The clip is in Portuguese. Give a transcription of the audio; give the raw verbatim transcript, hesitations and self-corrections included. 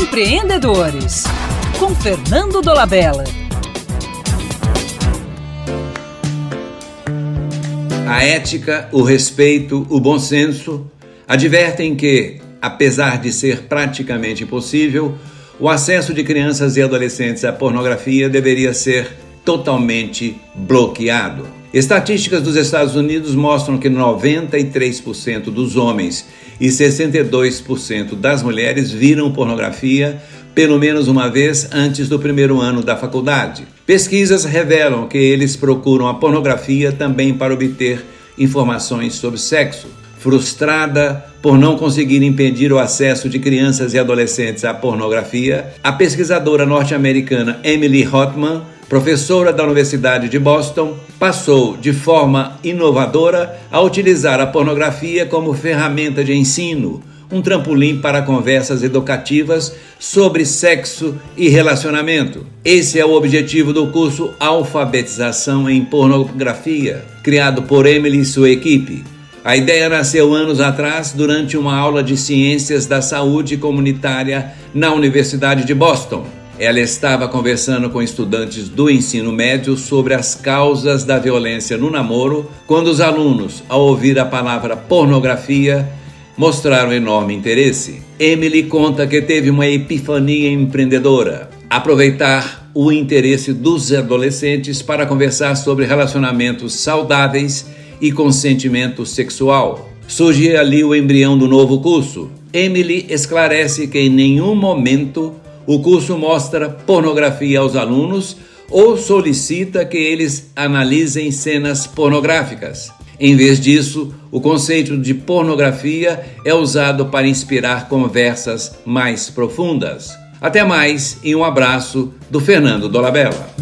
Empreendedores, com Fernando Dolabella. A ética, o respeito, o bom senso advertem que, apesar de ser praticamente impossível, o acesso de crianças e adolescentes à pornografia deveria ser totalmente bloqueado. Estatísticas dos Estados Unidos mostram que noventa e três por cento dos homens e sessenta e dois por cento das mulheres viram pornografia pelo menos uma vez antes do primeiro ano da faculdade. Pesquisas revelam que eles procuram a pornografia também para obter informações sobre sexo. Frustrada por não conseguir impedir o acesso de crianças e adolescentes à pornografia, a pesquisadora norte-americana Emily Hotman, professora da Universidade de Boston, passou de forma inovadora a utilizar a pornografia como ferramenta de ensino, um trampolim para conversas educativas sobre sexo e relacionamento. Esse é o objetivo do curso Alfabetização em Pornografia, criado por Emily e sua equipe. A ideia nasceu anos atrás durante uma aula de Ciências da Saúde Comunitária na Universidade de Boston. Ela estava conversando com estudantes do ensino médio sobre as causas da violência no namoro, quando os alunos, ao ouvir a palavra pornografia, mostraram enorme interesse. Emily conta que teve uma epifania empreendedora: aproveitar o interesse dos adolescentes para conversar sobre relacionamentos saudáveis e consentimento sexual. Surge ali o embrião do novo curso. Emily esclarece que em nenhum momento o curso mostra pornografia aos alunos ou solicita que eles analisem cenas pornográficas. Em vez disso, o conceito de pornografia é usado para inspirar conversas mais profundas. Até mais e um abraço do Fernando Dolabella.